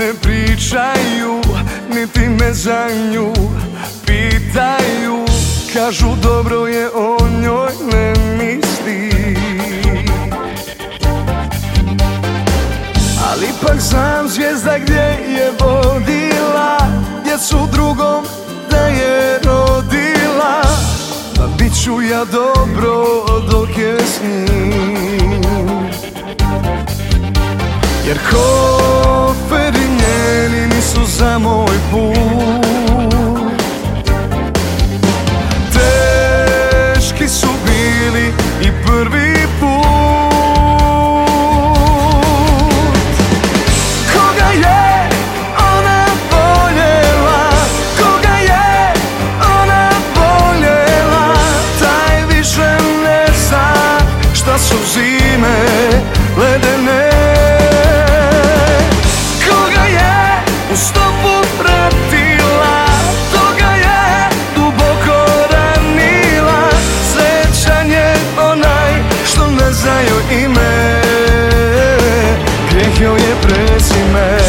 ne pričaju, niti me za nju pitaju. Kažu dobro je o njoj ne misli, ali ipak znam zvijezda gdje je vodila, djecu drugom da je rodila. Pa bit ću ja dobro dok je s njim, jer koferi njeni nisu za moj put. Teški su bili i prvi put. Koga je ona voljela, koga je ona voljela, taj više ne zna šta su zime ledene. Koga je u stopu pratila, toga je duboko ranila. Srećan je onaj što ne znaju ime, grijeh joj je prezime.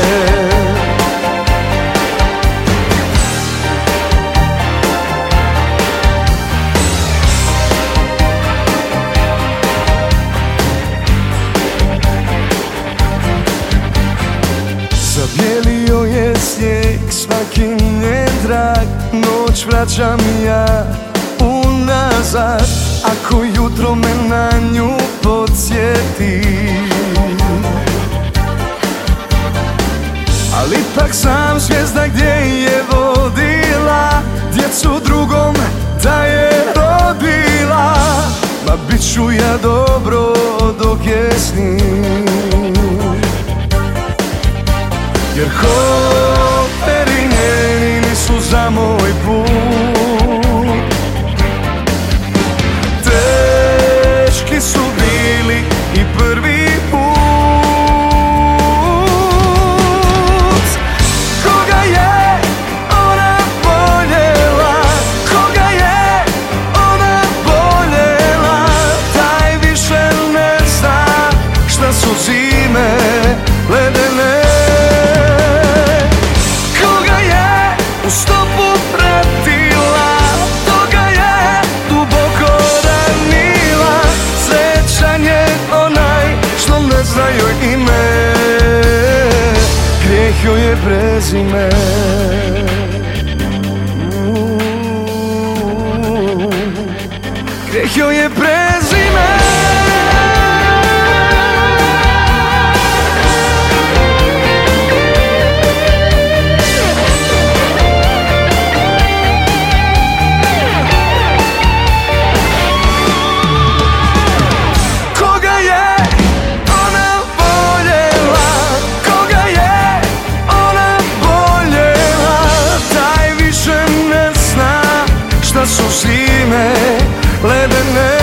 Zabijelio je snijeg, svaki njen drag, noć vraćam ja unazad. Ako jutro me na nju podsjeti, ali ipak sam zvijezda gdje je vodila, djecu drugom da je rodila. Ma bit ću ja dobro dok je s njim, jer koferi njeni nisu za moj put. Teški su bili i prvi put. Koga je ona voljela, koga je ona voljela, taj više ne zna šta su zime ledene. U stopu pratila, toga je duboko ranila. Srećan je onaj što ne znaju ime, grijeh joj je prezime. Grijeh joj je prezime. Su zime ledene.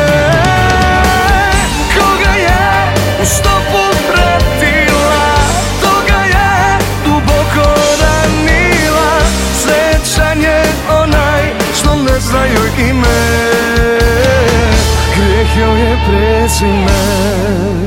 Koga je u stopu pratila, toga je duboko ranila. Srećan je onaj što ne znaju ime, grijeh joj je prezime.